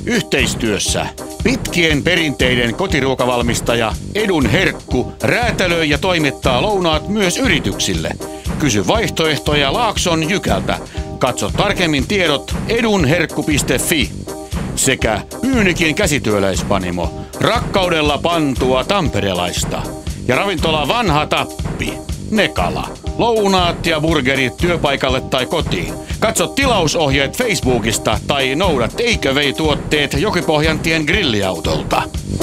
Yhteistyössä pitkien perinteiden kotiruokavalmistaja Edun Herkku räätälöi ja toimittaa lounaat myös yrityksille. Kysy vaihtoehtoja Laakson Jykältä. Katso tarkemmin tiedot edunherkku.fi. Sekä Pyynikin käsityöläispanimo, rakkaudella pantua tamperelaista. Ja ravintola Vanha Tappi, Nekala. Lounaat ja burgerit työpaikalle tai kotiin. Katso tilausohjeet Facebookista tai noudat Eikö Vei -tuotteet Jokipohjantien grilliautolta.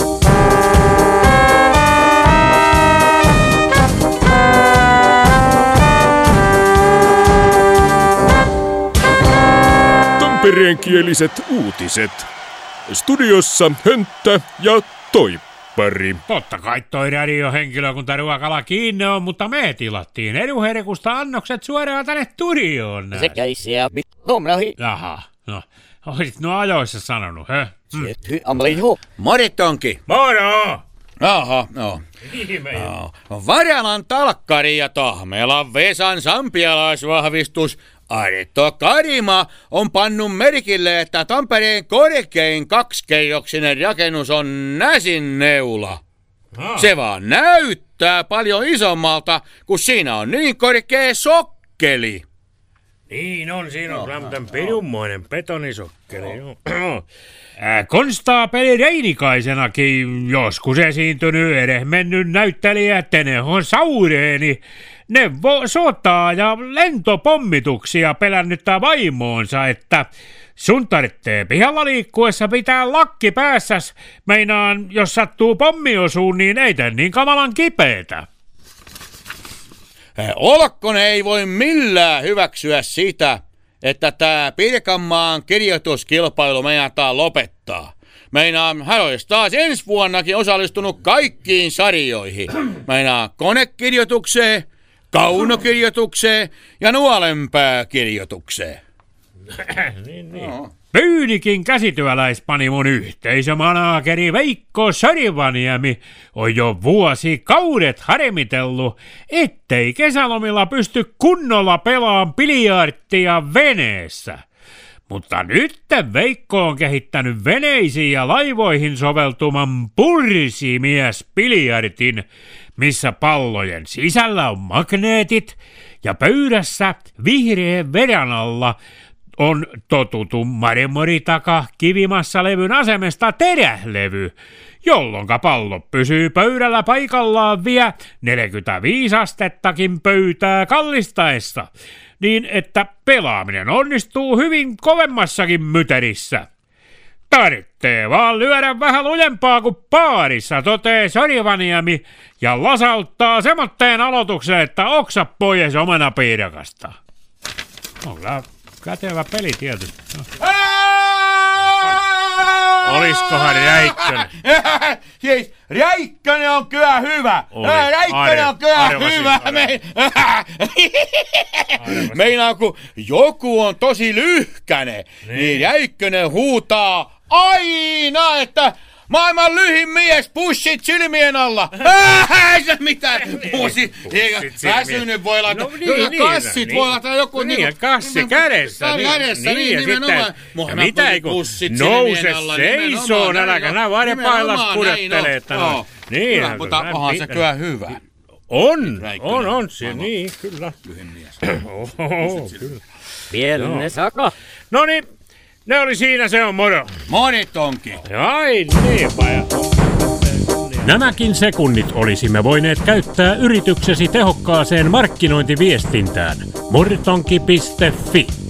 Tampereenkieliset uutiset. Studiossa Hönttä ja Toippari. Totta kai toi radiohenkilökunta ruokala kiinni on, mutta me tilattiin Edunherkusta annokset suoraan tänne studioon. Se käisi ja tomrahi. Jaha, no. Oisit nuo ajoissa sanonut, hä? Moritonki. Moro! Jaha, no. Varalan talkkari ja Tahmelan Vesan sampialaisvahvistus Aretto Karima on pannut merkille, että Tampereen korkein kaksikerroksinen rakennus on Näsinneula. Se vaan näyttää paljon isommalta, kun siinä on niin korkea sokkeli. Niin on, siinä on tämmöinen pirunmoinen betonisokkeli. Konstaapeli Reinikaisenakin joskus esiintynyt edesmennyt näyttelijä Tenehon Saureeni neuvo sotaa ja lentopommituksia pelännyttää vaimoonsa, että sun tarvitsee pihalla liikkuessa pitää lakki päässäs. Meinaan, jos sattuu pommiosuun, niin ei tee niin kamalan kipeetä. Olkkonen ei voi millään hyväksyä sitä, että tää Pirkanmaan kirjoituskilpailu meinataan lopettaa. Meinaan, hän olisi taas ensi vuonnakin osallistunut kaikkiin sarjoihin. Meinaan konekirjoitukseen, kaunokirjoitukseen ja nuolenpääkirjoitukseen. niin. No. Pyynikin käsityöläispanimon yhteisömanageri Veikko Sörivaniemi on jo vuosikaudet harmitellut, ettei kesälomilla pysty kunnolla pelaan biljardia veneessä. Mutta nyt Veikko on kehittänyt veneisiin ja laivoihin soveltuman pursimies-biljardin, missä pallojen sisällä on magneetit ja pöydässä vihreän veran alla on totutun marmoritaka kivimassalevyn asemesta teräslevy, jolloinka pallo pysyy pöydällä paikallaan vie 45 astettakin pöytää kallistaessa, niin että pelaaminen onnistuu hyvin kovemmassakin myterissä. Tarvitsee vaan lyödä vähän lujempaa kuin paarissa, totee Sörivaniemi ja lasauttaa semmoitteen aloituksen, että oksa pois omenapiirakasta. On kyllä kätevä peli tietysti. No. Oliskohan Räikkönen? Siis Räikkönen on kyllä hyvä. Räikkönen on kyllä hyvä. Meinaa kun joku on tosi lyhkäne, niin Räikkönen huutaa aina, että maailman lyhin mies, pussit silmien alla. Ei se mitään. Pussit. Väsynyt voi laittaa. Kassit voi laittaa joku. Niin, kassi kädessä. Niin, nimenomaan. Mitä ei kun nouse seisoo, äläkä nää vain pailas pudottelee. Niin, mutta onhan se kyllä hyvä. On se, niin, kyllä. Lyhin mies. Kyllä. Pienne saka. Noniin. Ne oli siinä, se on moro. Monitonki. Ai niin, paja. Nämäkin sekunnit olisimme voineet käyttää yrityksesi tehokkaaseen markkinointiviestintään. Moritonki.fi